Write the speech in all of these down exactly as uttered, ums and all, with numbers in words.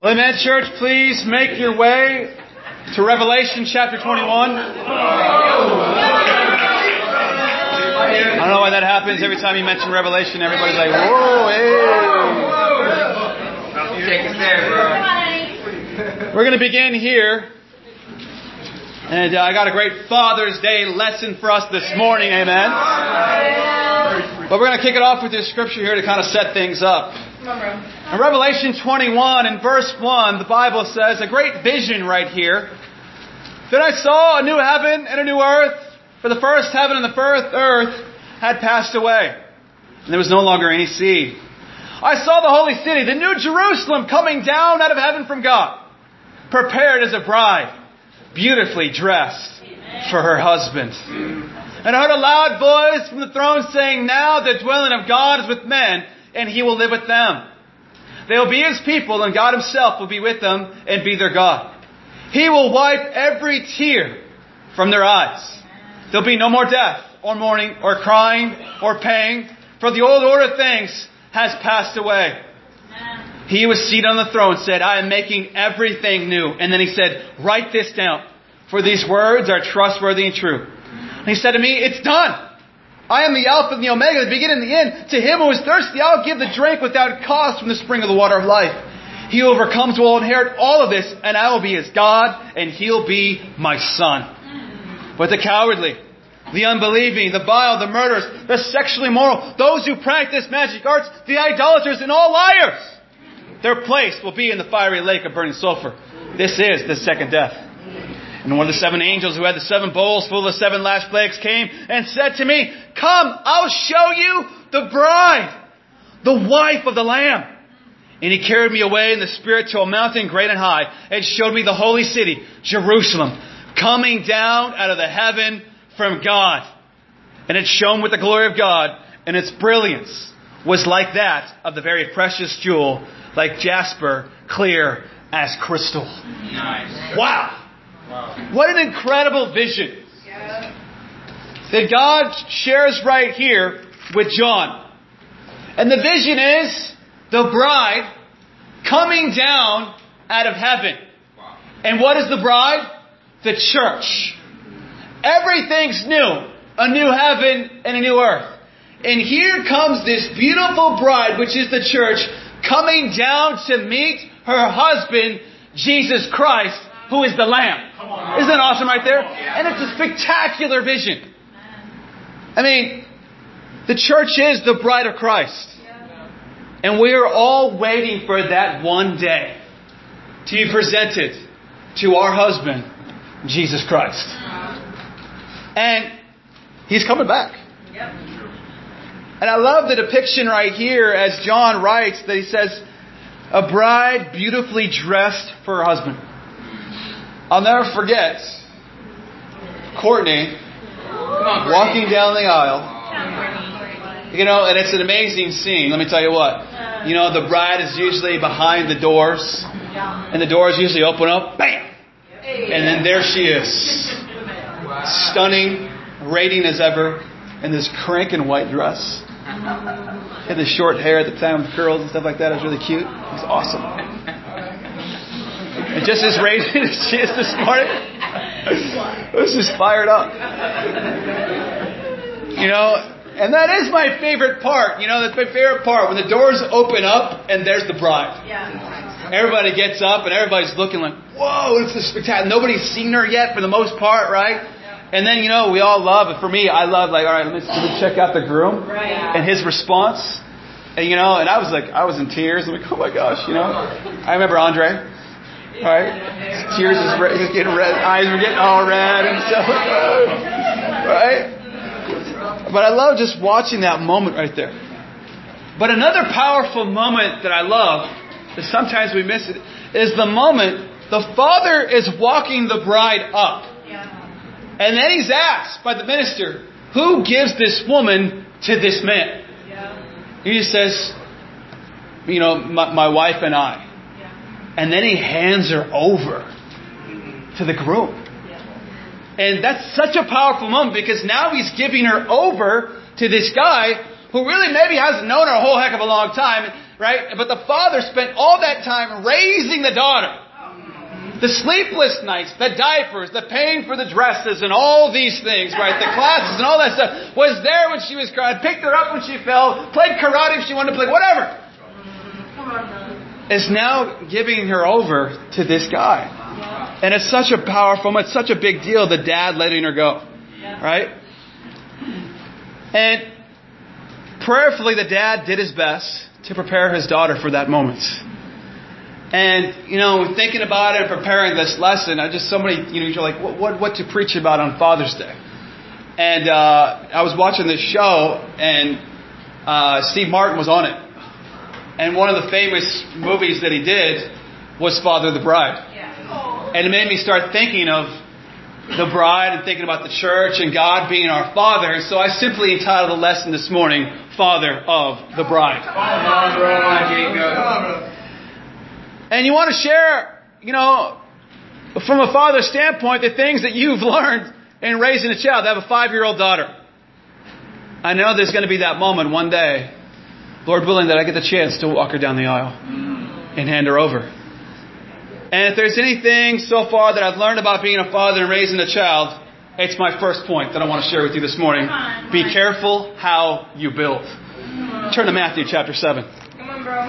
Amen, church, please make your way to Revelation chapter twenty-one. I don't know why that happens. Every time you mention Revelation, everybody's like, whoa, hey. Take us there, bro. We're going to begin here. And uh, I got a great Father's Day lesson for us this morning, amen. But we're going to kick it off with this scripture here to kind of set things up. In Revelation twenty-one and verse one, the Bible says, a great vision right here. Then I saw a new heaven and a new earth, for the first heaven and the first earth had passed away, and there was no longer any sea. I saw the holy city, the new Jerusalem, coming down out of heaven from God, prepared as a bride, beautifully dressed for her husband. And I heard a loud voice from the throne saying, now the dwelling of God is with men, and He will live with them. They will be His people, and God Himself will be with them and be their God. He will wipe every tear from their eyes. There'll be no more death, or mourning, or crying, or pain, for the old order of things has passed away. He who was seated on the throne said, I am making everything new. And then He said, write this down, for these words are trustworthy and true. And He said to me, it's done. I am the Alpha and the Omega, the beginning and the end. To him who is thirsty, I'll give the drink without cost from the spring of the water of life. He who overcomes will inherit all of this, and I will be his God, and he'll be my son. But the cowardly, the unbelieving, the vile, the murderers, the sexually immoral, those who practice magic arts, the idolaters, and all liars, their place will be in the fiery lake of burning sulfur. This is the second death. And one of the seven angels who had the seven bowls full of the seven last plagues came and said to me, come, I'll show you the bride, the wife of the Lamb. And he carried me away in the Spirit to a mountain great and high, and showed me the holy city, Jerusalem, coming down out of the heaven from God. And it shone with the glory of God, and its brilliance was like that of the very precious jewel, like jasper, clear as crystal. Nice. Wow. Wow. What an incredible vision that God shares right here with John. And the vision is the bride coming down out of heaven. And what is the bride? The church. Everything's new. A new heaven and a new earth. And here comes this beautiful bride, which is the church, coming down to meet her husband, Jesus Christ, who is the Lamb. Isn't that awesome right there? And it's a spectacular vision. I mean, the church is the bride of Christ. And we are all waiting for that one day to be presented to our husband, Jesus Christ. And He's coming back. And I love the depiction right here as John writes that he says, a bride beautifully dressed for her husband. I'll never forget Courtney walking down the aisle. You know, and it's an amazing scene. Let me tell you what. You know, the bride is usually behind the doors. And the doors usually open up. Bam! And then there she is. Stunning, radiant as ever, in this cranking white dress. Had the short hair at the time with curls and stuff like that. It was really cute. It was awesome. And just as radiant as she is this morning, I was just fired up. You know, and that is my favorite part. You know, that's my favorite part. When the doors open up and there's the bride. Everybody gets up and everybody's looking like, whoa, it's a spectacular. Nobody's seen her yet for the most part, right? And then, you know, we all love it. For me, I love like, all right, let me, let me check out the groom and his response. And, you know, and I was like, I was in tears. I'm like, oh my gosh, you know. I remember Andre. Right? Tears is red, he's getting red, eyes were getting all red and stuff. Right? But I love just watching that moment right there. But another powerful moment that I love, that sometimes we miss it, is the moment the father is walking the bride up. And then he's asked by the minister, who gives this woman to this man? He just says, you know, my, my wife and I. And then he hands her over to the groom. And that's such a powerful moment because now he's giving her over to this guy who really maybe hasn't known her a whole heck of a long time. right? But the father spent all that time raising the daughter. The sleepless nights, the diapers, the paying for the dresses and all these things, right? The classes and all that stuff was there when she was crying, picked her up when she fell, played karate if she wanted to play, whatever. Is now giving her over to this guy. And it's such a powerful, it's such a big deal, the dad letting her go. Right? And prayerfully, the dad did his best to prepare his daughter for that moment. And, you know, thinking about it and preparing this lesson, I just, somebody, you know, you're like, what, what, what to preach about on Father's Day? And uh, I was watching this show, and uh, Steve Martin was on it. And one of the famous movies that he did was Father of the Bride. And it made me start thinking of the bride and thinking about the church and God being our Father. So I simply entitled the lesson this morning, Father of the Bride. And you want to share, you know, from a father's standpoint, the things that you've learned in raising a child. I have a five-year-old daughter. I know there's going to be that moment one day, Lord willing, that I get the chance to walk her down the aisle and hand her over. And if there's anything so far that I've learned about being a father and raising a child, it's my first point that I want to share with you this morning. Be careful how you build. Turn to Matthew chapter seven. Come on, bro.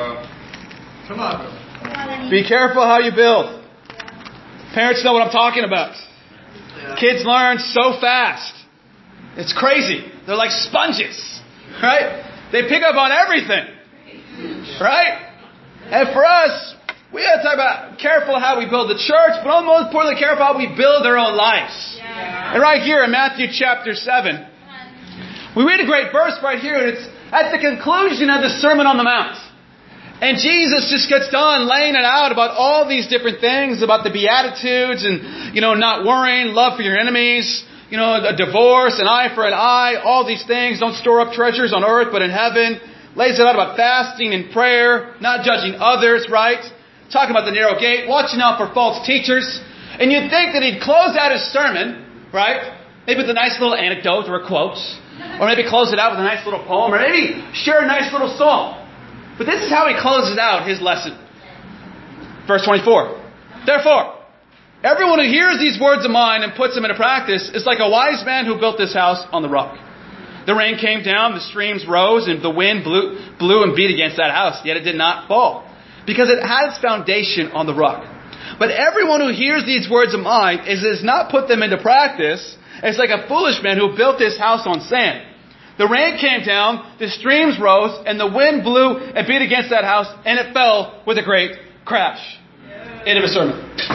Come on, bro. Be careful how you build. Parents know what I'm talking about. Kids learn so fast. It's crazy. They're like sponges. Right? They pick up on everything. Right? And for us, we got to talk about careful how we build the church, but most importantly, careful how we build our own lives. Yeah. And right here in Matthew chapter seven, we read a great verse right here, and it's at the conclusion of the Sermon on the Mount. And Jesus just gets done laying it out about all these different things, about the Beatitudes and, you know, not worrying, love for your enemies, you know, a divorce, an eye for an eye, all these things. Don't store up treasures on earth, but in heaven. Lays it out about fasting and prayer, not judging others, right? Talking about the narrow gate, watching out for false teachers. And you'd think that he'd close out his sermon, right? Maybe with a nice little anecdote or a quote. Or maybe close it out with a nice little poem. Or maybe share a nice little song. But this is how he closes out his lesson. Verse twenty-four. Therefore, everyone who hears these words of mine and puts them into practice is like a wise man who built this house on the rock. The rain came down, the streams rose, and the wind blew, blew and beat against that house. Yet it did not fall, because it had its foundation on the rock. But everyone who hears these words of mine and does not put them into practice is like a foolish man who built his house on sand. The rain came down, the streams rose, and the wind blew and beat against that house, and it fell with a great crash. End of a sermon.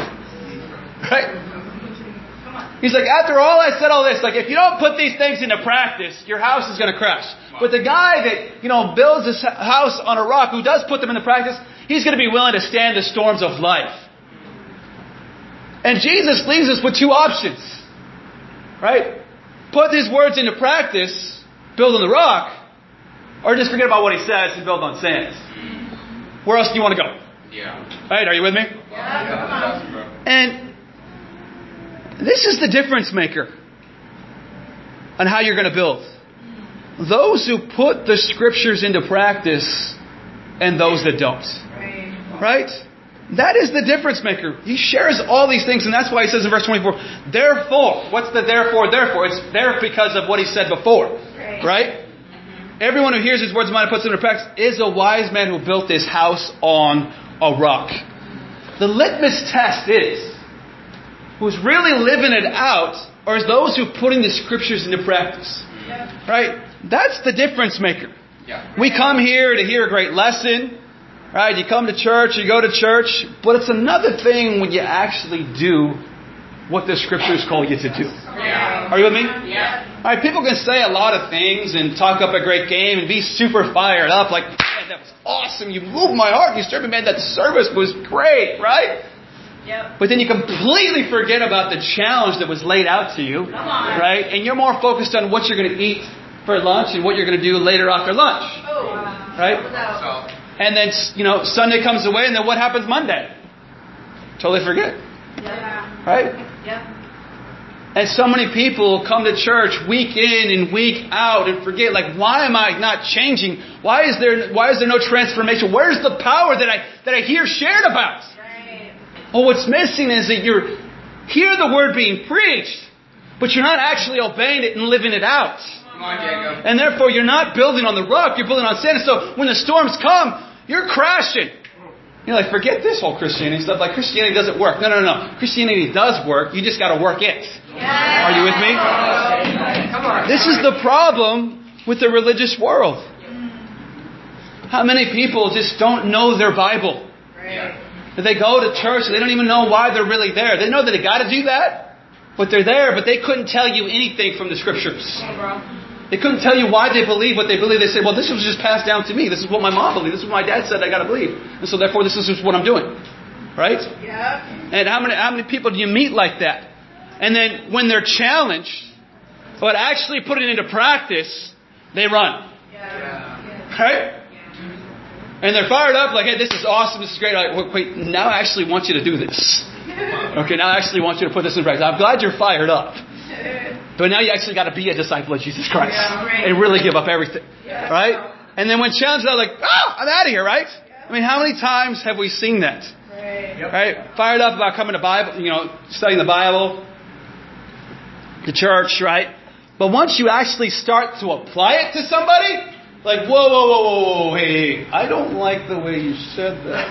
Right? He's like, after all I said all this, like, if you don't put these things into practice, your house is going to crash. But the guy that, you know, builds his house on a rock, who does put them into practice, he's going to be willing to stand the storms of life. And Jesus leaves us with two options. Right? Put his words into practice, build on the rock, or just forget about what he says and build on sand. Where else do you want to go? Yeah. Right? Are you with me? Yeah. And this is the difference maker on how you're going to build. Those who put the scriptures into practice and those that don't. Right? That is the difference maker. He shares all these things, and that's why he says in verse twenty-four, therefore, what's the therefore, therefore? It's there because of what he said before. Right? Everyone who hears his words of mine and puts them into practice is a wise man who built his house on a rock. The litmus test is, who's really living it out, or is those who are putting the scriptures into practice. Yeah. Right? That's the difference maker. Yeah. We come here to hear a great lesson. Right? You come to church, you go to church. But it's another thing when you actually do what the scriptures call you to do. Yeah. Are you with me? Yeah. All right, people can say a lot of things and talk up a great game and be super fired up. Like, man, that was awesome. You moved my heart. You served me. Man, that service was great. Right? Yep. But then you completely forget about the challenge that was laid out to you, right? And you're more focused on what you're going to eat for lunch and what you're going to do later after lunch, Oh. right? So. And then, you know, Sunday comes away, and then what happens Monday? Totally forget, Yeah. right? Yeah. And so many people come to church week in and week out and forget, like, why am I not changing? Why is there why is there no transformation? Where's the power that I that I hear shared about? Right. Well, what's missing is that you hear the word being preached, but you're not actually obeying it and living it out. Come on, Jacob. And therefore, you're not building on the rock, you're building on sand. And so when the storms come, you're crashing. You're like, forget this whole Christianity stuff. Like, Christianity doesn't work. No, no, no. Christianity does work. You just got to work it. Are you with me? Come on. This is the problem with the religious world. How many people just don't know their Bible? Right. They go to church and they don't even know why they're really there. They know that they got to do that, but they're there, but they couldn't tell you anything from the Scriptures. Hey, bro. They couldn't tell you why they believe what they believe. They say, well, this was just passed down to me. This is what my mom believed. This is what my dad said I got to believe. And so therefore this is just what I'm doing. Right? Yeah. And how many how many people do you meet like that? And then when they're challenged, but actually put it into practice, they run. Yeah. Right? And they're fired up like, hey, this is awesome. This is great. Like, wait, now I actually want you to do this. Okay, now I actually want you to put this in practice. I'm glad you're fired up. But now you actually got to be a disciple of Jesus Christ. Yeah, right. And really give up everything. Yeah. Right? And then when challenged, I'm like, oh, I'm out of here, right? I mean, how many times have we seen that? Right. Yep. Right? Fired up about coming to Bible, you know, studying the Bible, the church, right? But once you actually start to apply it to somebody, like, whoa, whoa, whoa, whoa, whoa, hey, hey, I don't like the way you said that.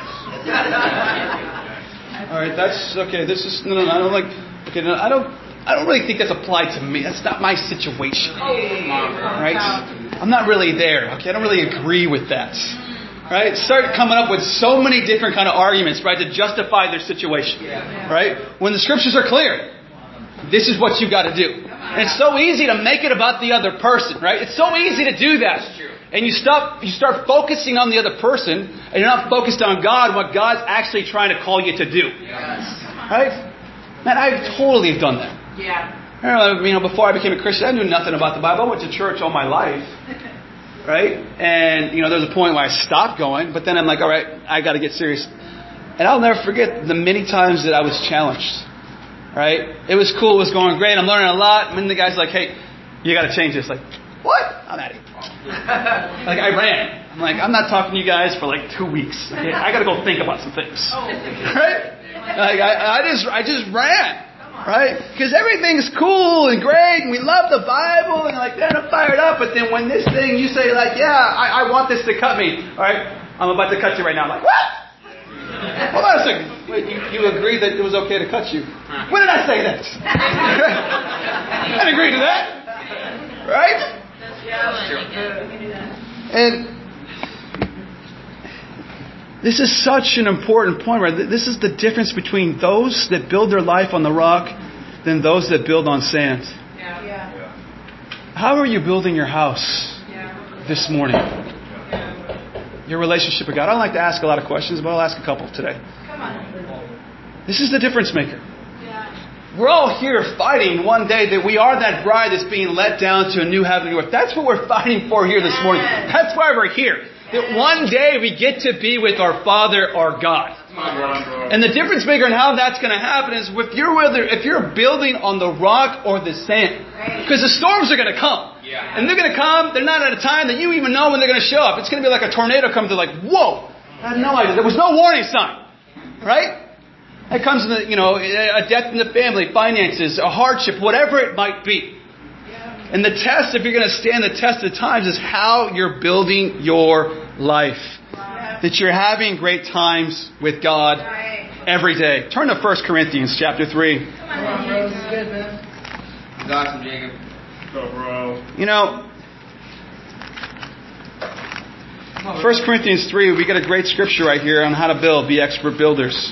All right, that's, okay, this is, no, no, I don't like, okay, no, I don't, I don't really think that's applied to me. That's not my situation. Right? I'm not really there. Okay, I don't really agree with that. Right? Start coming up with so many different kind of arguments, right, to justify their situation. Right? When the Scriptures are clear, this is what you got to do. And it's so easy to make it about the other person, right? It's so easy to do that. And you stop, you start focusing on the other person, and you're not focused on God, what God's actually trying to call you to do. Right? Man, I totally have done that. Yeah. I remember, you know, before I became a Christian, I knew nothing about the Bible. I went to church all my life, right? And, you know, there was a point where I stopped going, but then I'm like, all right, I got to get serious. And I'll never forget the many times that I was challenged, right? It was cool. It was going great. I'm learning a lot. And then the guy's like, hey, you got to change this. Like, what? I'm at it. Like, I ran. I'm like, I'm not talking to you guys for like two weeks. Okay? I got to go think about some things. Right? Like, I, I just, I just ran. Right? Because everything's cool and great and we love the Bible and like, then I'm fired up. But then when this thing, you say like, yeah, I, I want this to cut me. All right? I'm about to cut you right now. I'm like, what? Hold on a second. Wait, you, you agreed that it was okay to cut you. When did I say that? I didn't agree to that. Right? And this is such an important point, right? This is the difference between those that build their life on the rock than those that build on sand. Yeah. Yeah. How are you building your house Yeah. this morning? Yeah. Your relationship with God. I don't like to ask a lot of questions, but I'll ask a couple today. Come on. This is the difference maker. Yeah. We're all here fighting one day that we are that bride that's being let down to a new heaven and earth. That's what we're fighting for here this morning. That's why we're here. That one day we get to be with our Father, our God. And the difference maker in how that's going to happen is if you're whether if you're building on the rock or the sand. Because the storms are going to come. Yeah. And they're going to come. They're not at a time that you even know when they're going to show up. It's going to be like a tornado comes. They're like, whoa. I had no idea. There was no warning sign. Right? It comes in the, you know, a death in the family, finances, a hardship, whatever it might be. And the test, if you're going to stand the test of times, is how you're building your life. Wow. That you're having great times with God Right. every day. Turn to First Corinthians chapter three. Come on, bro. This is good, man. It's awesome, Jacob. Go, bro. You know, First Corinthians three, we got a great scripture right here on how to build, be expert builders.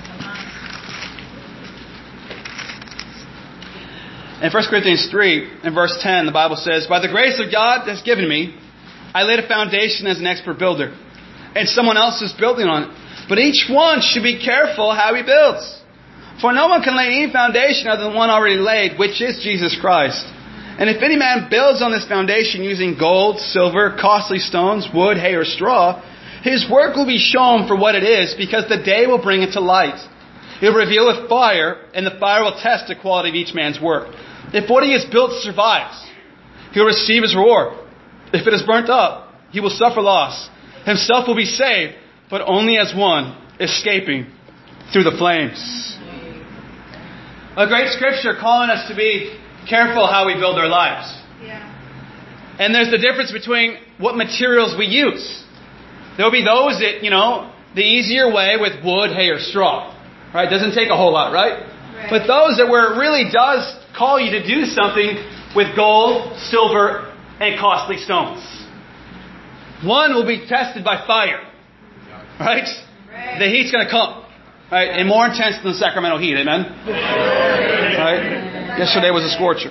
In First Corinthians three, in verse ten, the Bible says, by the grace of God that's given me, I laid a foundation as an expert builder, and someone else is building on it. But each one should be careful how he builds. For no one can lay any foundation other than one already laid, which is Jesus Christ. And if any man builds on this foundation using gold, silver, costly stones, wood, hay, or straw, his work will be shown for what it is, because the day will bring it to light. He'll reveal with fire, and the fire will test the quality of each man's work. If what he has built survives, he'll receive his reward. If it is burnt up, he will suffer loss. Himself will be saved, but only as one escaping through the flames. A great scripture calling us to be careful how we build our lives. Yeah. And there's the difference between what materials we use. There'll be those that, you know, the easier way with wood, hay, or straw. Right? Doesn't take a whole lot, right? Right. But those that where it really does call you to do something with gold, silver, and costly stones. One will be tested by fire. Right? Right. The heat's going to come. Right? And more intense than the Sacramento heat. Amen? Right? Yesterday was a scorcher.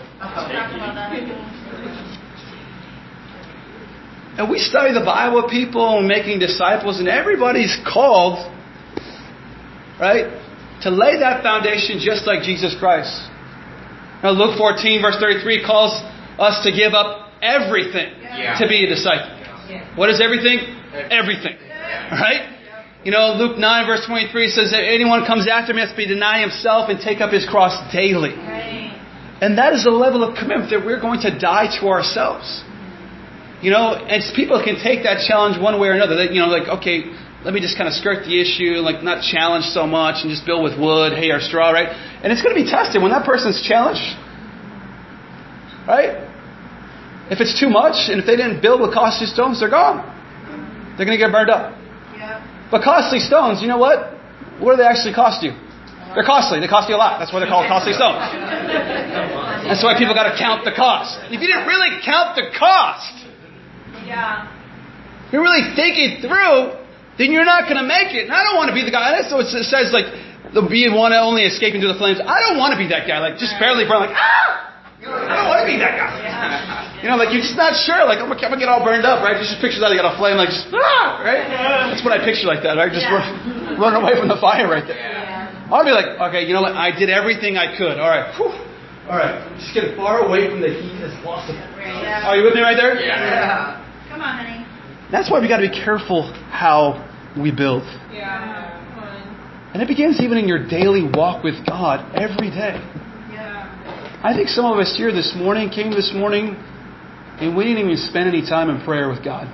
And we study the Bible with people and making disciples, and everybody's called, right, to lay that foundation just like Jesus Christ. Now Luke fourteen verse thirty-three calls us to give up everything Yeah. to be a disciple. Yeah. What is everything? Everything. Right? You know, Luke nine verse twenty-three says that anyone comes after me must be deny himself and take up his cross daily. Right. And that is a level of commitment that we're going to die to ourselves. You know, and people can take that challenge one way or another. They, you know, like, okay, let me just kind of skirt the issue, like not challenge so much and just build with wood, hay, or straw, right? And it's going to be tested when that person's challenged. Right? If it's too much, and if they didn't build with costly stones, they're gone. They're going to get burned up. Yeah. But costly stones, you know what? What do they actually cost you? They're costly. They cost you a lot. That's why they're called costly stones. That's why people got to count the cost. If you didn't really count the cost, Yeah. you're really thinking through, then you're not going to make it. And I don't want to be the guy. That's what it says, like, the being one only escaping through the flames. I don't want to be that guy. Like, just barely burn, like, ah! I don't want to be that guy. You know, like, you're just not sure. Like, I'm going to get all burned up, right? Just pictures that you got a flame, like, just, ah! Right? That's what I picture like that, right? Just Yeah. run, run away from the fire right there. Yeah. I'll be like, okay, you know what? I did everything I could. All right. Whew. All right. Just get far away from the heat as possible. Yeah. Are you with me right there? Yeah. Come on, honey. That's why we got to be careful how we build. Yeah. And it begins even in your daily walk with God every day. Yeah. I think some of us here this morning came this morning and we didn't even spend any time in prayer with God.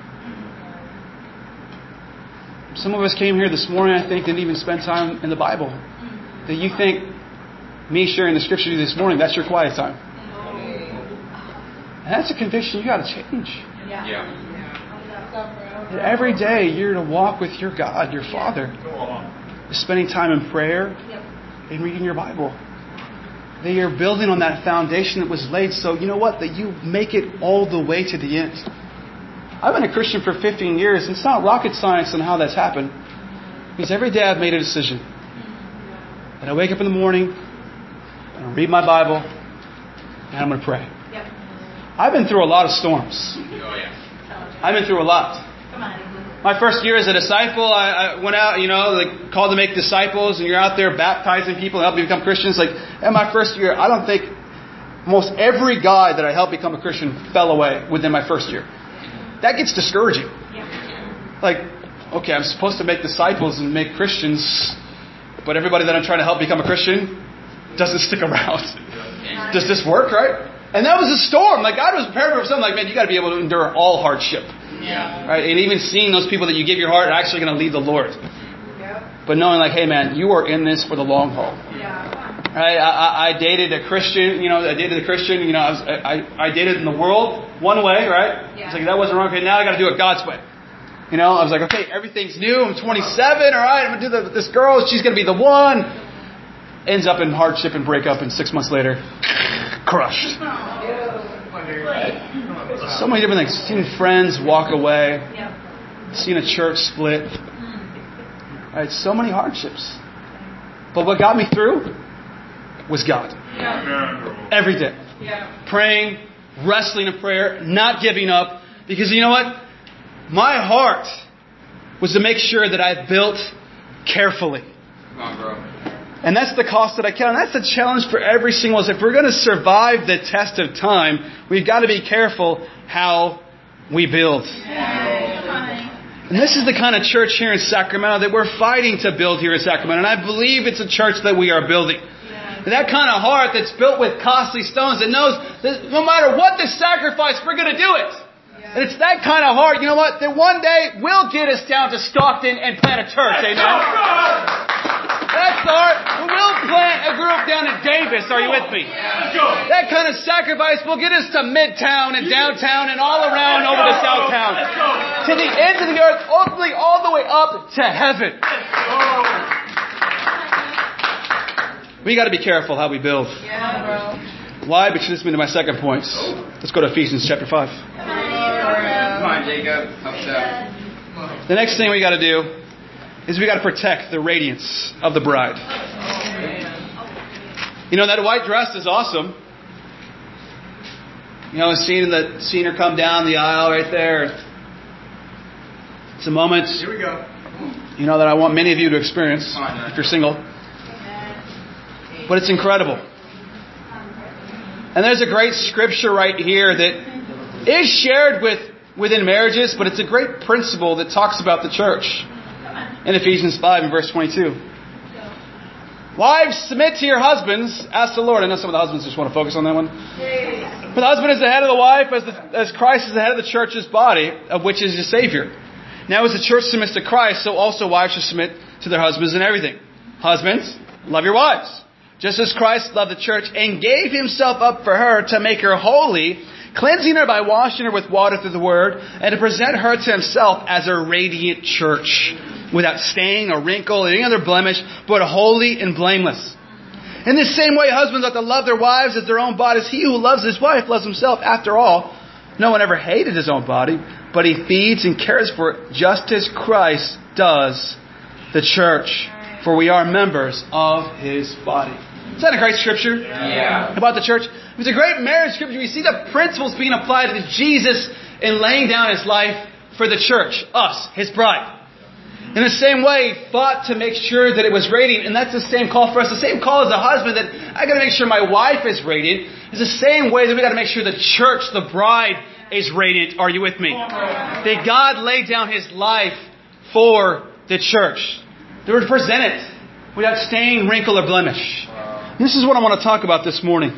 Some of us came here this morning, I think, didn't even spend time in the Bible. That you think me sharing the scripture to you this morning, that's your quiet time. And that's a conviction you got to change. Yeah. Yeah. That every day you're to walk with your God, your Father. Spending time in prayer and reading your Bible. That you're building on that foundation that was laid, so you know what? That you make it all the way to the end. I've been a Christian for fifteen years, and it's not rocket science on how that's happened. Because every day I've made a decision. And I wake up in the morning, and I read my Bible, and I'm going to pray. Yep. I've been through a lot of storms. Oh, yeah. I've been through a lot. Come on. My first year as a disciple, I, I went out, you know, like called to make disciples, and you're out there baptizing people and helping become Christians. Like, in my first year, I don't think most every guy that I helped become a Christian fell away within my first year. That gets discouraging. Yeah. Like, okay, I'm supposed to make disciples and make Christians, but everybody that I'm trying to help become a Christian doesn't stick around. Does this work, right? And that was a storm. Like, God was prepared for something like, man, you got to be able to endure all hardship. Yeah. Right? And even seeing those people that you give your heart are actually going to lead the Lord. Yep. But knowing like, hey man, you are in this for the long haul. Yeah. Right? I, I, I dated a Christian, you know, I dated a Christian, you know, I, was, I, I dated in the world one way, right? Yeah. It's like, that wasn't wrong. Okay, now I got to do it God's way. You know, I was like, okay, everything's new. I'm twenty-seven. All right, I'm going to do the, this girl. She's going to be the one. Ends up in hardship and breakup, and six months later, crushed. So many different things. Seen friends walk away. Yep. Seen a church split. Right? So many hardships. But what got me through was God. Yeah. Every day. Yeah. Praying, wrestling in prayer, not giving up. Because you know what? My heart was to make sure that I built carefully. Come on, bro. And that's the cost that I count. And that's the challenge for every single one. If we're going to survive the test of time, we've got to be careful how we build. Yeah. Come on. And this is the kind of church here in Sacramento that we're fighting to build here in Sacramento. And I believe it's a church that we are building. That kind of heart that's built with costly stones, that knows that no matter what the sacrifice, we're going to do it. And it's that kind of heart, you know what, that one day will get us down to Stockton and plant a church. Amen? That's the heart. We'll plant a group down in Davis. Are you with me? That kind of sacrifice will get us to Midtown and downtown and all around over to Southtown. To the ends of the earth, ultimately all the way up to heaven. We got to be careful how we build. Yeah, bro. Why? Because this leads me to my second point. Let's go to Ephesians chapter five. Come on, Jacob. Help us out. The next thing we got to do is we got to protect the radiance of the bride. You know, that white dress is awesome. You know, seeing the seeing her come down the aisle right there. It's a moment. Here we go. You know that I want many of you to experience if you're single. But it's incredible. And there's a great scripture right here that is shared with within marriages, but it's a great principle that talks about the church. In Ephesians five and verse twenty-two. Wives, submit to your husbands. Ask the Lord. I know some of the husbands just want to focus on that one. For the husband is the head of the wife, as, the, as Christ is the head of the church's body, of which is your Savior. Now as the church submits to Christ, so also wives should submit to their husbands in everything. Husbands, love your wives, just as Christ loved the church and gave himself up for her to make her holy, cleansing her by washing her with water through the word, and to present her to himself as a radiant church, without stain or wrinkle or any other blemish, but holy and blameless. In the same way, husbands ought to love their wives as their own bodies. He who loves his wife loves himself. After all, no one ever hated his own body, but he feeds and cares for it, just as Christ does the church. For we are members of his body. Is that a great scripture? Yeah. About the church? It's a great marriage scripture. We see the principles being applied to Jesus in laying down his life for the church, us, his bride. In the same way, he fought to make sure that it was radiant. And that's the same call for us. The same call as a husband that I got to make sure my wife is radiant. It's the same way that we got to make sure the church, the bride, is radiant. Are you with me? That God laid down his life for the church. They were to present it without stain, wrinkle, or blemish. And this is what I want to talk about this morning.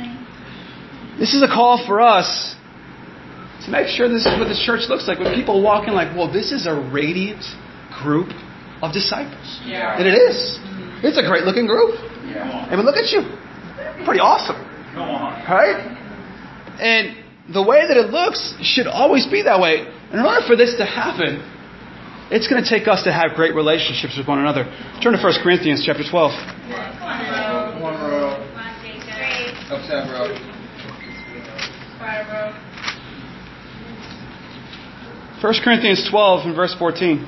This is a call for us to make sure this is what this church looks like. When people walk in like, well, this is a radiant group of disciples. Yeah. And it is. It's a great looking group. Yeah. I mean, look at you. Pretty awesome. Go on. Right? And the way that it looks should always be that way. In order for this to happen, it's going to take us to have great relationships with one another. Turn to First Corinthians chapter twelve. Come on, bro. Help us out, bro. First Corinthians twelve and verse fourteen.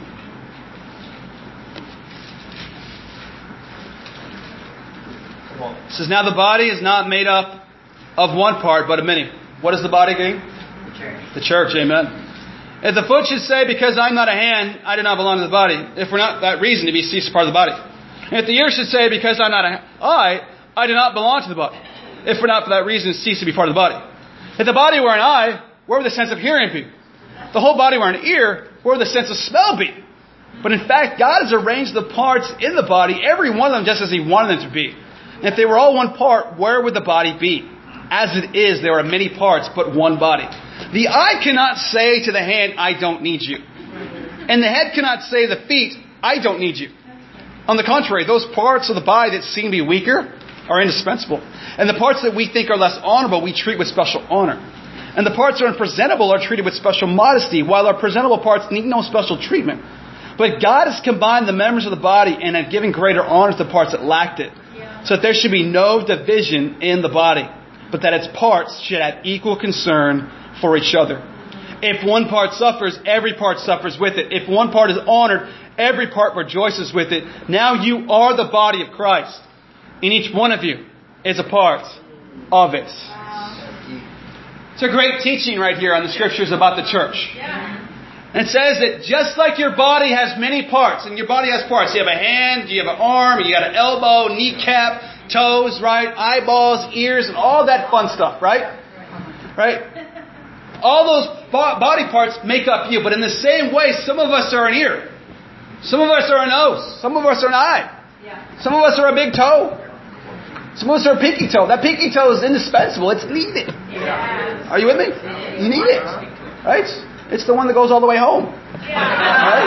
It says, now the body is not made up of one part, but of many. What is the body again? The church. The church, amen. If the foot should say, because I'm not a hand, I do not belong to the body, if for not that reason to be ceased part of the body. And if the ear should say, because I'm not an eye, I do not belong to the body, if for not for that reason cease to be part of the body. If the body were an eye, where would the sense of hearing be? If the whole body were an ear, where would the sense of smell be? But in fact, God has arranged the parts in the body, every one of them just as he wanted them to be. And if they were all one part, where would the body be? As it is, there are many parts, but one body. The eye cannot say to the hand, I don't need you. And the head cannot say to the feet, I don't need you. On the contrary, those parts of the body that seem to be weaker are indispensable. And the parts that we think are less honorable, we treat with special honor. And the parts that are unpresentable are treated with special modesty, while our presentable parts need no special treatment. But God has combined the members of the body and has given greater honor to the parts that lacked it, so that there should be no division in the body, but that its parts should have equal concern for each other. If one part suffers, every part suffers with it. If one part is honored, every part rejoices with it. Now you are the body of Christ, and each one of you is a part of it. It's a great teaching right here on the scriptures about the church. And it says that just like your body has many parts, and your body has parts. You have a hand, you have an arm, you got an elbow, kneecap, toes, right? Eyeballs, ears, and all that fun stuff, right? Right? all those bo- body parts make up you. But in the same way, some of us are an ear. Some of us are a nose. Some of us are an eye. Some of us are a big toe. Some of us are a pinky toe. That pinky toe is indispensable. It's needed. Are you with me? You need it. Right? It's the one that goes all the way home. Right?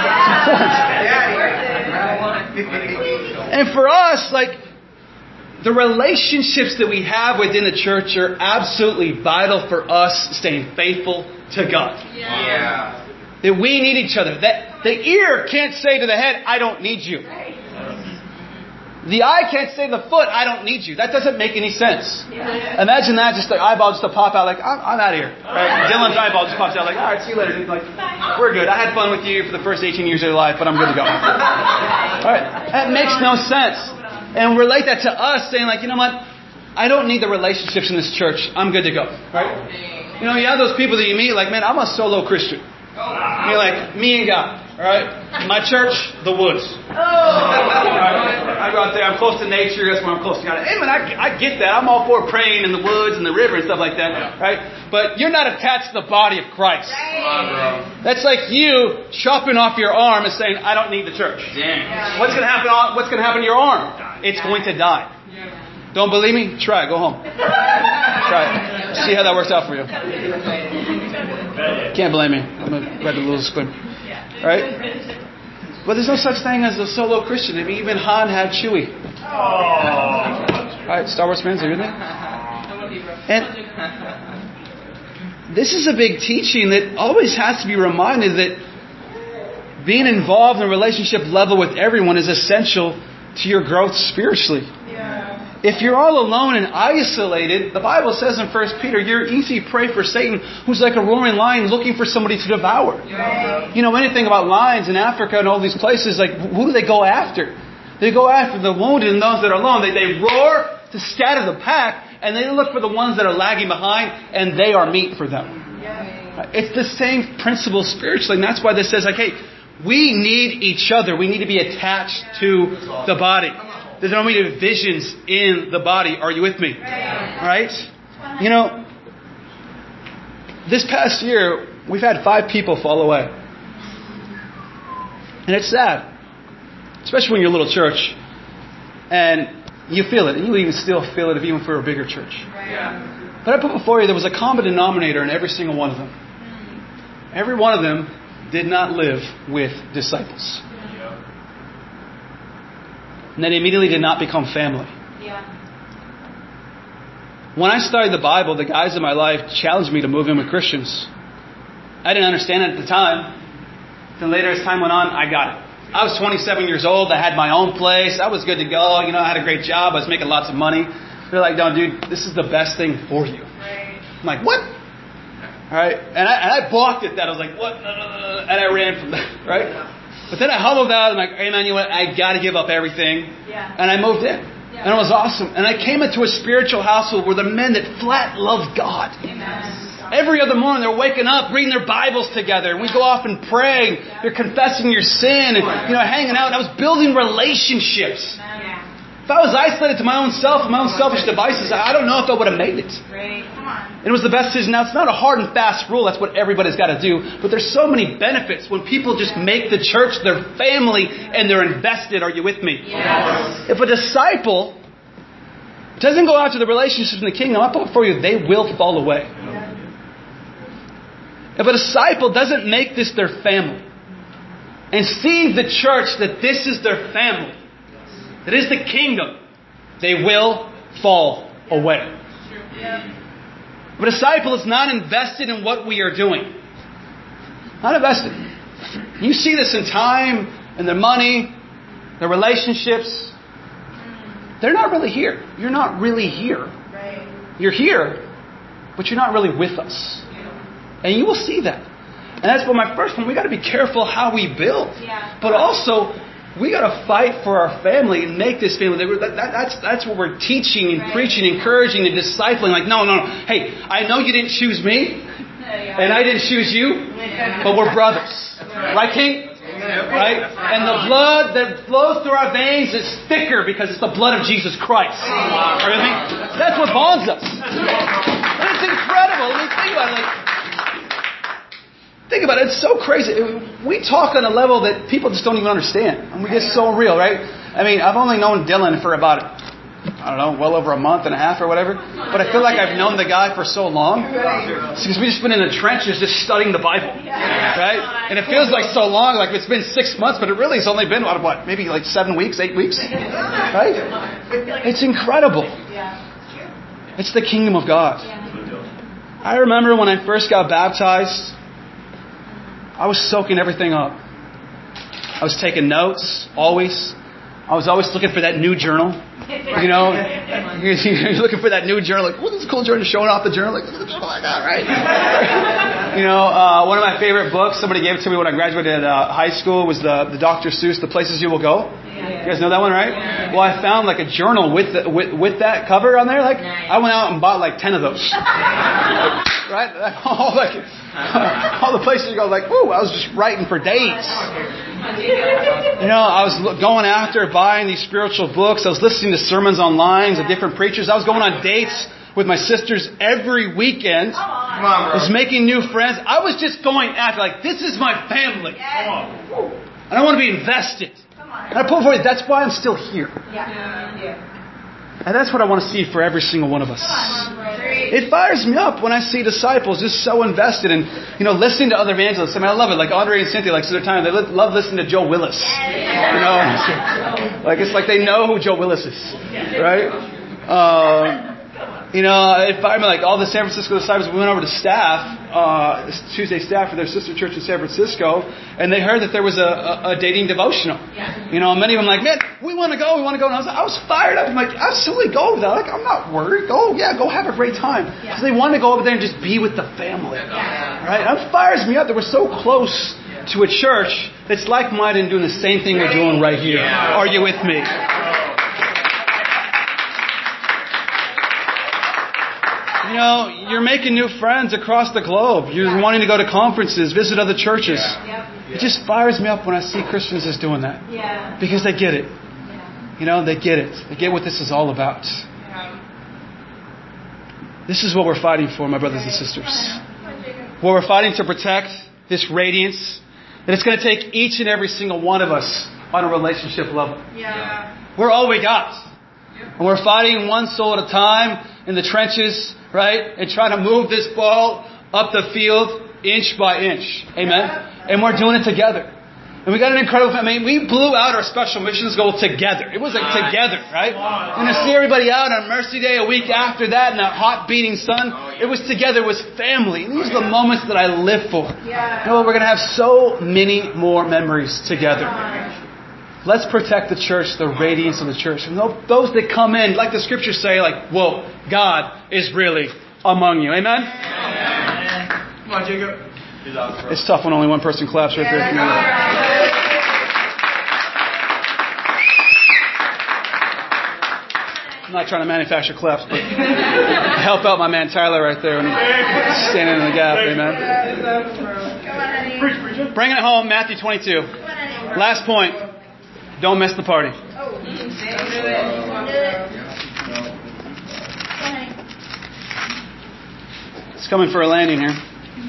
And for us, like, the relationships that we have within the church are absolutely vital for us staying faithful to God. Yeah. That we need each other. That the ear can't say to the head, I don't need you. The eye can't say to the foot, I don't need you. That doesn't make any sense. Yeah. Imagine that, just the eyeball just to pop out like, I'm, I'm out of here. Right? Dylan's eyeball just pops out like, all right, see you later. He's like, we're good. I had fun with you for the first eighteen years of your life, but I'm good to go. All right? That makes no sense. And relate that to us saying like, you know what? I don't need the relationships in this church. I'm good to go. Right? You know, you have those people that you meet like, man, I'm a solo Christian. You're like, me and God. Alright? My church, the woods. Oh. Right? I go out there, I'm close to nature, that's where I'm close to God. Hey man, I, I get that. I'm all for praying in the woods and the river and stuff like that. Right? But you're not attached to the body of Christ. Right. That's like you chopping off your arm and saying, I don't need the church. Damn. What's gonna happen on what's gonna happen to your arm? It's going to die. Don't believe me? Try it, go home. Try it. See how that works out for you. Can't blame me. I'm gonna read the little disclaimer. Right? But there's no such thing as a solo Christian. I mean, even Han had Chewie. Oh. Right, Star Wars fans, are you there? And this is a big teaching that always has to be reminded that being involved in a relationship level with everyone is essential to your growth spiritually. If you're all alone and isolated, the Bible says in First Peter, you're easy prey for Satan, who's like a roaring lion looking for somebody to devour. Yeah. You know anything about lions in Africa and all these places, like who do they go after? They go after the wounded and those that are alone. They, they roar to scatter the pack, and they look for the ones that are lagging behind, and they are meat for them. Yeah. It's the same principle spiritually, and that's why this says, like, hey, we need each other. We need to be attached to the body. There's no many divisions in the body. Are you with me? Right? You know, this past year, we've had five people fall away. And it's sad. Especially when you're a little church. And you feel it. And you even still feel it if even for a bigger church. But I put before you, there was a common denominator in every single one of them. Every one of them did not live with disciples. And they immediately did not become family. Yeah. When I studied the Bible, the guys in my life challenged me to move in with Christians. I didn't understand it at the time. Then later as time went on, I got it. I was twenty-seven years old. I had my own place. I was good to go. You know, I had a great job. I was making lots of money. They're like, no, dude, this is the best thing for you. Right. I'm like, what? All right. And I, and I balked at that. I was like, what? And I ran from that. Right? But then I humbled out. I'm like, hey, man, you know what? I got to give up everything. Yeah. And I moved in. Yeah. And it was awesome. And I came into a spiritual household where the men that flat loved God. Amen. Every other morning they're waking up, reading their Bibles together. And we go off and pray. Yeah. You're confessing your sin and, you know, hanging out. And I was building relationships. Yeah. If I was isolated to my own self and my own selfish devices, I don't know if I would have made it. Right. Come on. It was the best decision. Now, it's not a hard and fast rule. That's what everybody's got to do. But there's so many benefits when people just make the church their family and they're invested. Are you with me? Yes. If a disciple doesn't go after the relationships in the kingdom, I put for you, they will fall away. If a disciple doesn't make this their family and sees the church that this is their family, that is the kingdom, they will fall away. If a disciple is not invested in what we are doing, not invested. You see this in time and their money, their relationships. They're not really here. You're not really here. You're here, but you're not really with us. And you will see that. And that's what my first one, we got to be careful how we build. Yeah. But also, we got to fight for our family and make this family. That, that, that's, that's what we're teaching and right. preaching, encouraging and discipling. Like, no, no, no. Hey, I know you didn't choose me. And I didn't choose you. But we're brothers. Right, King? Right? And the blood that flows through our veins is thicker because it's the blood of Jesus Christ. Are you with me? That's what bonds us. And it's incredible. I mean, think about it. Like, think about it. It's so crazy. We talk on a level that people just don't even understand. And we get so real, right? I mean, I've only known Dylan for about, I don't know, well over a month and a half or whatever. But I feel like I've known the guy for so long. It's because we've just been in the trenches just studying the Bible. Right? And it feels like so long, like it's been six months, but it really has only been, what, what maybe like seven weeks, eight weeks? Right? It's incredible. It's the kingdom of God. I remember when I first got baptized, I was soaking everything up. I was taking notes, always. I was always looking for that new journal. You know, you're looking for that new journal. Like, oh, this is a cool journal. Showing off the journal. Like, look at the journal I got, right? You know, uh, one of my favorite books, somebody gave it to me when I graduated uh, high school, was the, the Doctor Seuss, The Places You Will Go. You guys know that one, right? Well, I found like a journal with the, with, with that cover on there. Like, I went out and bought like ten of those. Right? All, like, all the places you go, like, whoo, I was just writing for days. You know, I was going after buying these spiritual books. I was listening to sermons online of different preachers. I was going on dates with my sisters every weekend. I was making new friends. I was just going after, like, this is my family. And I want to be invested. And I put forward, that's why I'm still here. And that's what I want to see for every single one of us. It fires me up when I see disciples just so invested in, you know, listening to other evangelists. I mean, I love it. Like Andre and Cynthia, like, so their time, they love listening to Joe Willis. You know, like it's like they know who Joe Willis is, right? Uh, you know, it fired me like all the San Francisco disciples. We went over to staff, uh, Tuesday staff for their sister church in San Francisco, and they heard that there was a, a, a dating devotional. You know, many of them like, man, we want to go, we want to go. And I was, I was fired up. I'm like, absolutely go with that. Like, I'm not worried. Go, yeah, go have a great time. Because they wanted to go over there and just be with the family. Right? It fires me up that we're so close to a church that's like-minded and doing the same thing we're doing right here. Are you with me? You know, you're making new friends across the globe. You're yeah. wanting to go to conferences, visit other churches. Yeah. Yep. It just fires me up when I see Christians just doing that. Yeah. Because they get it. Yeah. You know, they get it. They get what this is all about. Yeah. This is what we're fighting for, my brothers and sisters. What we're fighting to protect, this radiance, that it's going to take each and every single one of us on a relationship level. Yeah. We're all we got. And we're fighting one soul at a time in the trenches, right? And trying to move this ball up the field inch by inch. Amen? And we're doing it together. And we got an incredible, I mean, we blew out our special missions goal together. It was like together, right? And to see everybody out on Mercy Day a week after that in that hot beating sun, it was together, it was family. And these are the moments that I live for. You know, we're going to have so many more memories together. Let's protect the church, the radiance of the church. And those that come in, like the scriptures say, like, whoa, God is really among you. Amen? Amen. Come on, Jacob. It's tough when only one person claps right there. I'm not trying to manufacture claps, but help out my man Tyler right there when he's standing in the gap. Amen. Bring it home, Matthew twenty-two. Last point. Don't miss the party. It's coming for a landing here.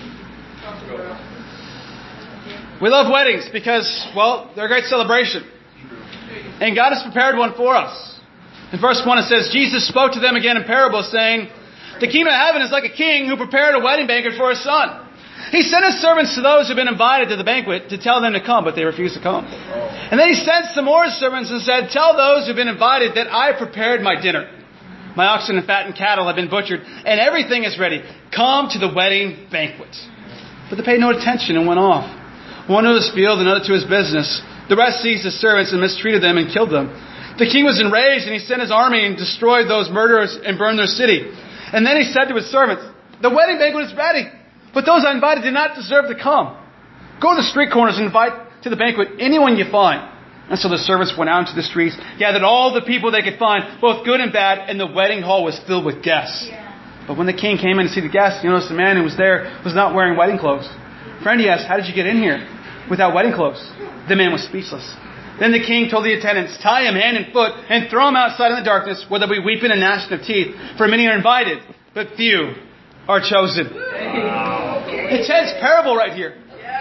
We love weddings because, well, they're a great celebration. And God has prepared one for us. In verse one it says, Jesus spoke to them again in parables, saying, the kingdom of heaven is like a king who prepared a wedding banquet for his son. He sent his servants to those who had been invited to the banquet to tell them to come, but they refused to come. And then he sent some more servants and said, tell those who have been invited that I have prepared my dinner. My oxen and fattened cattle have been butchered, and everything is ready. Come to the wedding banquet. But they paid no attention and went off. One to his field, another to his business. The rest seized his servants and mistreated them and killed them. The king was enraged, and he sent his army and destroyed those murderers and burned their city. And then he said to his servants, the wedding banquet is ready, but those I invited did not deserve to come. Go to the street corners and invite to the banquet anyone you find. And so the servants went out into the streets, gathered all the people they could find, both good and bad, and the wedding hall was filled with guests. Yeah. But when the king came in to see the guests, he noticed the man who was there was not wearing wedding clothes. Friend, he asked, how did you get in here without wedding clothes? The man was speechless. Then the king told the attendants, tie him hand and foot and throw him outside in the darkness where there'll be weeping and gnashing of teeth. For many are invited, but few are chosen. Wow. Intense parable right here.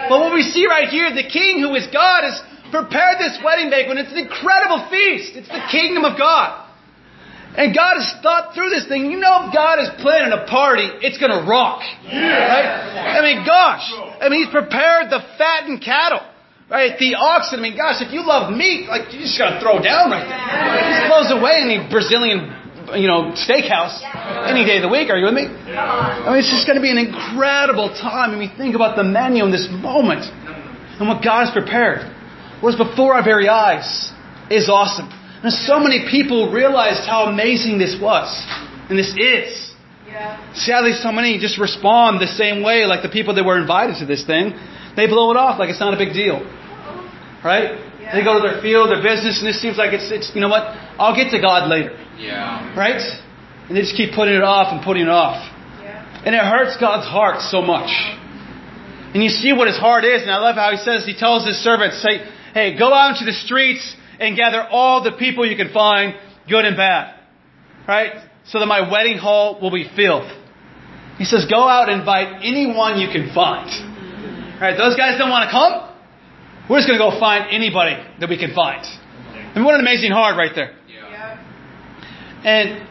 But what we see right here, the King who is God has prepared this wedding banquet. It's an incredible feast. It's the kingdom of God. And God has thought through this thing. You know, if God is planning a party, it's going to rock. Right? I mean, gosh. I mean, He's prepared the fattened cattle. Right? The oxen. I mean, gosh, if you love meat, like, you just got to throw down right there. He just blows away in the Brazilian, you know, steakhouse any day of the week. Are you with me? I mean, it's just going to be an incredible time. I mean, think about the menu in this moment and what God has prepared. What's before our very eyes is awesome. And so many people realized how amazing this was. And this is. Yeah. Sadly, so many just respond the same way like the people that were invited to this thing. They blow it off like it's not a big deal. Right? Yeah. They go to their field, their business, and it seems like it's, it's, you know what? I'll get to God later. Yeah. Right? And they just keep putting it off and putting it off. Yeah. And it hurts God's heart so much. And you see what His heart is. And I love how He says, He tells His servants, say, hey, go out into the streets and gather all the people you can find, good and bad. Right? So that my wedding hall will be filled. He says, go out and invite anyone you can find. Right? Those guys don't want to come? We're just going to go find anybody that we can find. I mean, what an amazing heart right there. Yeah. And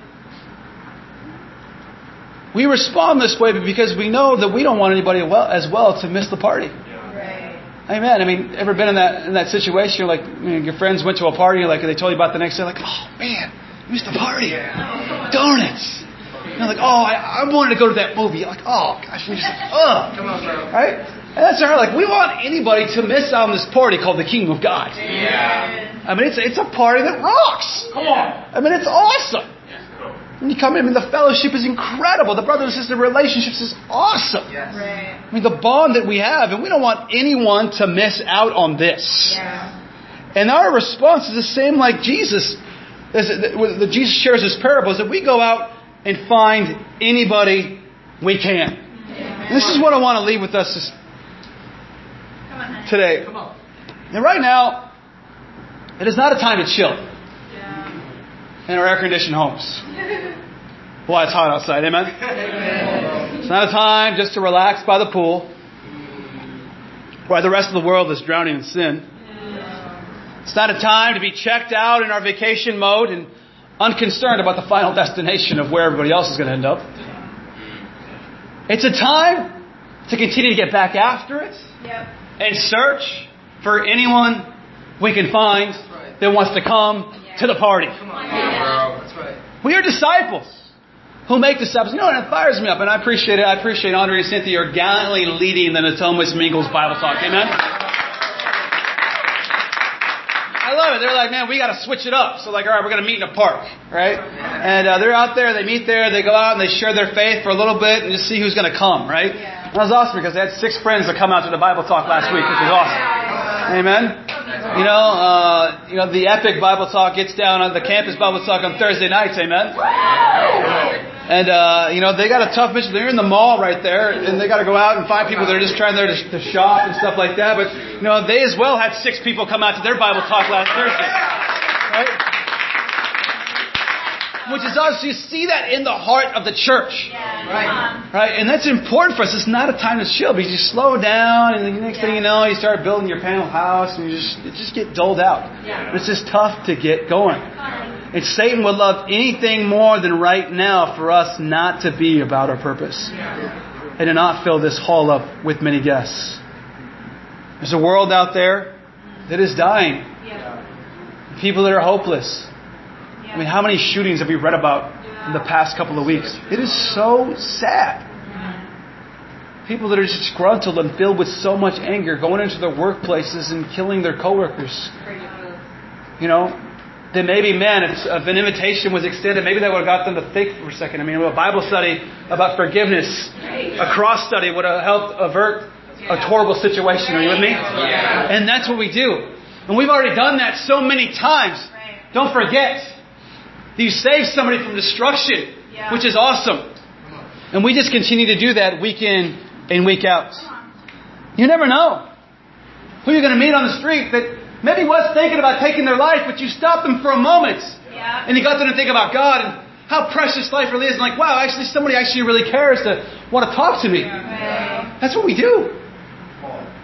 we respond this way because we know that we don't want anybody as well to miss the party. Amen. I mean, ever been in that in that situation? Like, you know, your friends went to a party, like they told you about the next day, like, oh man, you missed the party. Darn it. You know, like, oh, I, I wanted to go to that movie. Like, oh gosh, you're just like, ugh. Come on, bro. Right? And that's her. Like, we want anybody to miss out on this party called the Kingdom of God. Yeah. I mean, it's it's a party that rocks. Come on. I mean, it's awesome. When you come in, I mean, the fellowship is incredible. The brother and sister relationships is awesome. Yes. Right. I mean, the bond that we have, and we don't want anyone to miss out on this. Yeah. And our response is the same like Jesus. As Jesus shares His parables, that we go out and find anybody we can. Yeah. And this is what I want to leave with us this, Come on, today. Come on. And right now, it is not a time to chill in our air-conditioned homes. Well, it's hot outside, amen? It's not a time just to relax by the pool while the rest of the world is drowning in sin. It's not a time to be checked out in our vacation mode and unconcerned about the final destination of where everybody else is going to end up. It's a time to continue to get back after it and search for anyone we can find that wants to come to the party. Come on, bro. That's right. We are disciples who make disciples. You know, and it fires me up, and I appreciate it. I appreciate Andre and Cynthia are gallantly leading the Natomas Mingles Bible Talk. Amen? I love it. They're like, man, we got to switch it up. So like, all right, we're going to meet in a park, right? And uh, they're out there, they meet there, they go out and they share their faith for a little bit and just see who's going to come, right? Yeah. That was awesome because they had six friends that come out to the Bible Talk last week, which was awesome. Amen? You know, uh, you know, the Epic Bible Talk gets down on the campus Bible Talk on Thursday nights, amen? And, uh, you know, they got a tough mission. They're in the mall right there, and they got to go out and find people that are just trying there to, to shop and stuff like that. But, you know, they as well had six people come out to their Bible Talk last Thursday. Right? Which is us. You see that in the heart of the church. Right? Right? And that's important for us. It's not a time to chill, because you slow down, and the next thing you know, you start building your panel house, and you just, you just get doled out. It's just tough to get going. And Satan would love anything more than right now for us not to be about our purpose. And to not fill this hall up with many guests. There's a world out there that is dying. People that are hopeless. I mean, how many shootings have we read about in the past couple of weeks? It is so sad. People that are disgruntled and filled with so much anger, going into their workplaces and killing their coworkers. You know, then maybe, man, if, if an invitation was extended, maybe that would have got them to think for a second. I mean, a Bible study about forgiveness, a cross study would have helped avert a horrible situation. Are you with me? Yeah. And that's what we do. And we've already done that so many times. Don't forget, you save somebody from destruction, which is awesome. And we just continue to do that week in and week out. You never know who you're going to meet on the street that maybe was thinking about taking their life, but you stopped them for a moment. Yeah. And you got them to think about God and how precious life really is. And like, wow, actually somebody actually really cares to want to talk to me. Yeah. That's what we do.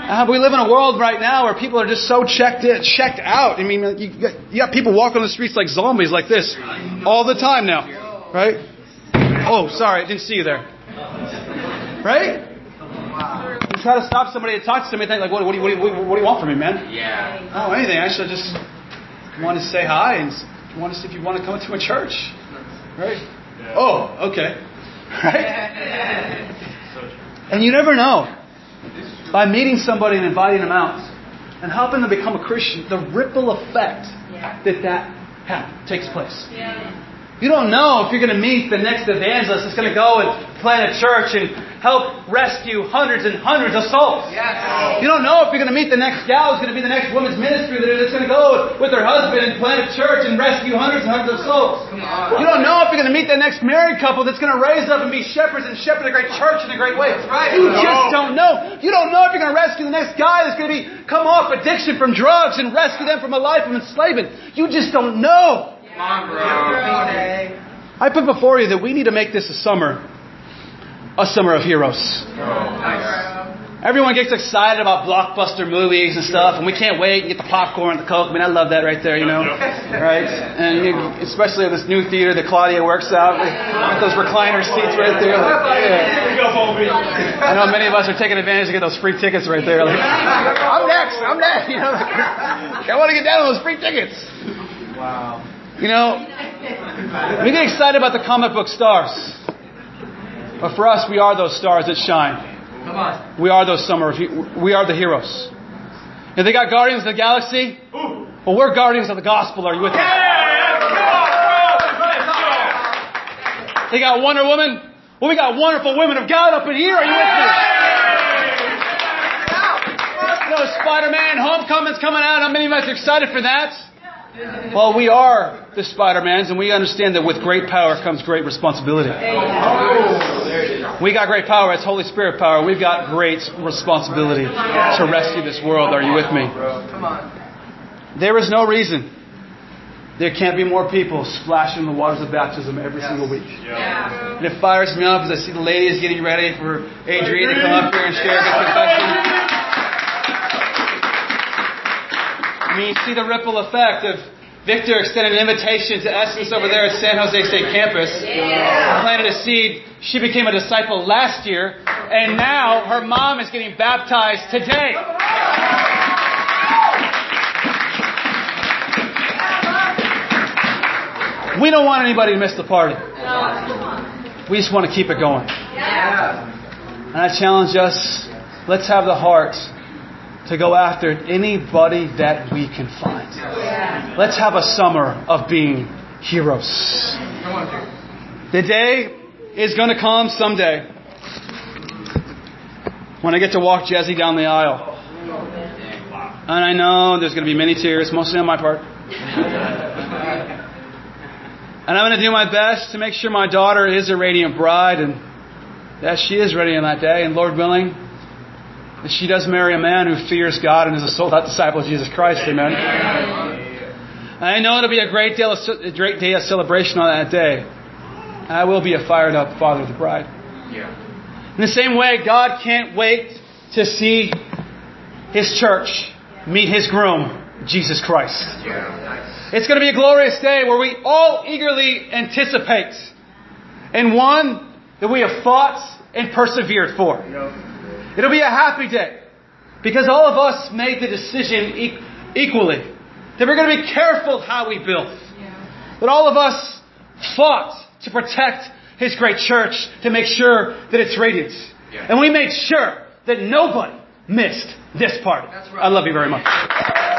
Uh, we live in a world right now where people are just so checked in, checked out. I mean, you got, you got people walking on the streets like zombies like this all the time now. Right? Oh, sorry. I didn't see you there. Right? You try to stop somebody to talk to somebody, think like, what, what, do you, what, do you, what do you want from me, man? Yeah. Oh, anything. Actually, I just want to say hi and want to see if you want to come to a church. Right? Yeah. Oh, okay. Right? And you never know. By meeting somebody and inviting them out and helping them become a Christian, the ripple effect Yeah. that that ha- takes place. Yeah. You don't know if you're going to meet the next evangelist that's going to go and plant a church and help rescue hundreds and hundreds of souls. Yes. You don't know if you're going to meet the next gal who's going to be the next women's ministry that's going to go with her husband and plant a church and rescue hundreds and hundreds of souls. You don't know if you're going to meet the next married couple that's going to raise up and be shepherds and shepherd a great church in a great way. You just don't know. You don't know if you're going to rescue the next guy that's going to be come off addiction from drugs and rescue them from a life of enslavement. You just don't know. Come on, bro. I put before you that we need to make this a summer, a summer of heroes. Oh, nice. Everyone gets excited about blockbuster movies and stuff, and we can't wait and get the popcorn and the Coke. I mean, I love that right there, you know, right? And you, especially at this new theater that Claudia works out, with those recliner seats right there. Like, yeah. I know many of us are taking advantage to get those free tickets right there. Like, I'm next, I'm next. You know, like, I want to get down on those free tickets. Wow. You know, we get excited about the comic book stars. But for us, we are those stars that shine. Come on. We are those summer, we are the heroes. And they got Guardians of the Galaxy. Well, we're Guardians of the Gospel. Are you with me? They got Wonder Woman. Well, we got wonderful women of God up in here. Are you with me? You know, Spider-Man Homecoming's coming out. How many of us are excited for that? Well, we are the Spider-Mans, and we understand that with great power comes great responsibility. We got great power. It's Holy Spirit power. We've got great responsibility to rescue this world. Are you with me? Come on. There is no reason there can't be more people splashing in the waters of baptism every yes. single week. Yeah. And it fires me up as I see the ladies getting ready for Adrian to come up here and share the confession. I mean, see the ripple effect of Victor extended an invitation to Essence over there at San Jose State Campus. Yeah. Planted a seed. She became a disciple last year, and now her mom is getting baptized today. We don't want anybody to miss the party. We just want to keep it going. And I challenge us, let's have the heart to go after anybody that we can find. Let's have a summer of being heroes. The day is going to come someday when I get to walk Jesse down the aisle. And I know there's going to be many tears, mostly on my part. And I'm going to do my best to make sure my daughter is a radiant bride, and that she is ready on that day. And Lord willing, that she does marry a man who fears God and is a sold-out disciple of Jesus Christ. Amen. And I know it'll be a great day, a great day of celebration on that day. I will be a fired-up father of the bride. Yeah. In the same way, God can't wait to see His church meet His groom, Jesus Christ. Yeah. It's going to be a glorious day where we all eagerly anticipate, and one that we have fought and persevered for. It'll be a happy day because all of us made the decision e- equally that we're going to be careful how we build. Yeah. But all of us fought to protect His great church, to make sure that it's radiant. Yeah. And we made sure that nobody missed this party. That's right. I love you very much.